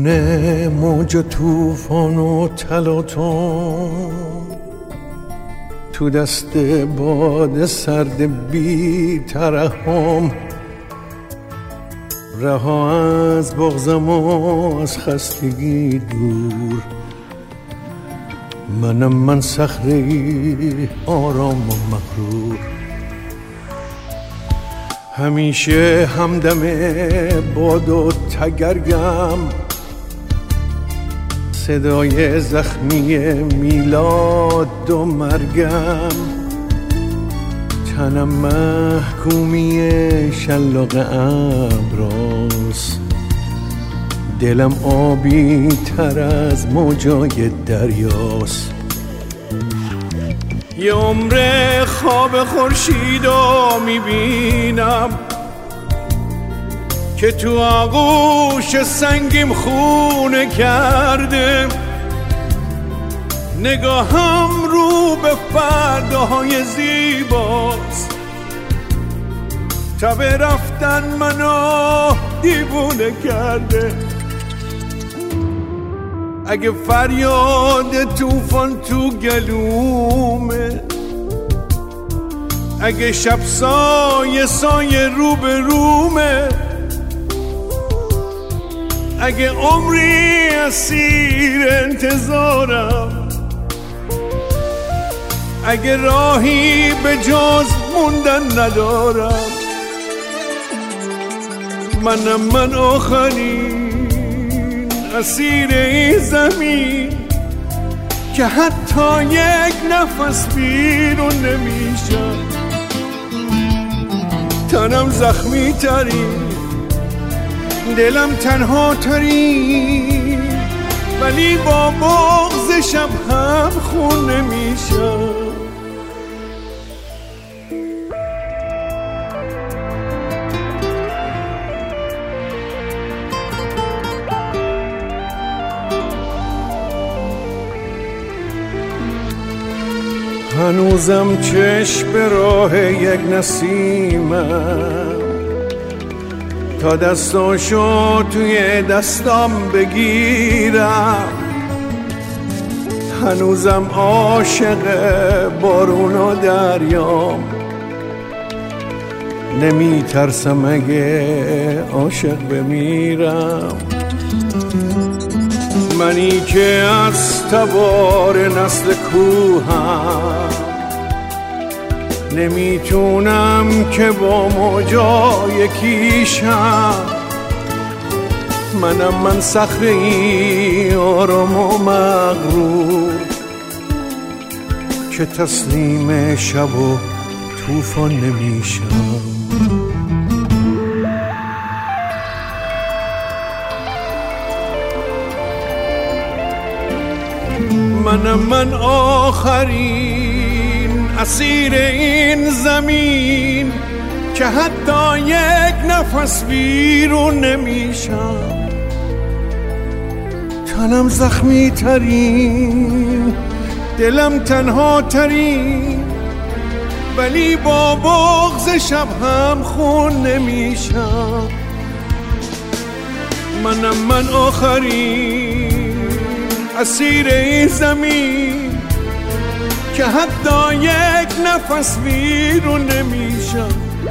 میکنه موج طوفان و تلاطم تو دست باد سرد بی ترحم، رها از بغضم و از خستگی دور. من صخره‌ای آرام و مغرور، همیشه همدم باد و تگرگم، صدای زخمی میلاد و مرگم. تنم محکومی شلاق ابراست، دلم آبی تر از موجای دریاست. یه عمر خواب خورشیدو میبینم که تو آغوش سنگیم خونه کرده. نگاهم رو به فرداهای زیباست، تا به رفتن منو دیوونه کرده. اگه فریاد طوفان تو گلومه، اگه شب سایه رو به رومه، اگه عمری اسیر انتظارم، اگه راهی به جز موندن ندارم، من آخرین اسیر این زمین که حتی یک نفس بیرون نمیشم. تنم زخمی ترین، دلم تنها ترین، ولی با بغض شب هم خون نمیشم. هنوزم چشم به راه یک نسیمم، تا دستاشو توی دستام بگیرم. هنوزم عاشق بارون و دریام، نمی ترسم اگه عاشق بمیرم. منی که از تبار نسل کوهم، نمیتونم که با موجا یکیشم. من صخره‌ای آرام و مغرور، که تسلیم شب و طوفان نمیشم. من آخرین اسیر این زمین که حتی یک نفس بیرون نمیشم. تنم زخمی ترین، دلم تنها ترین، ولی با بغض شب هم خون نمیشم. من آخرین اسیر این زمین که حتی یک نفس بیرون نمیشم.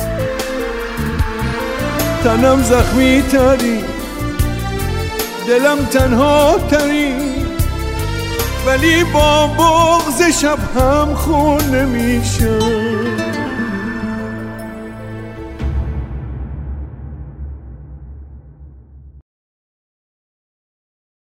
تنم زخمی ترین، دلم تنها ترین، ولی با بغض شب هم خون نمیشم.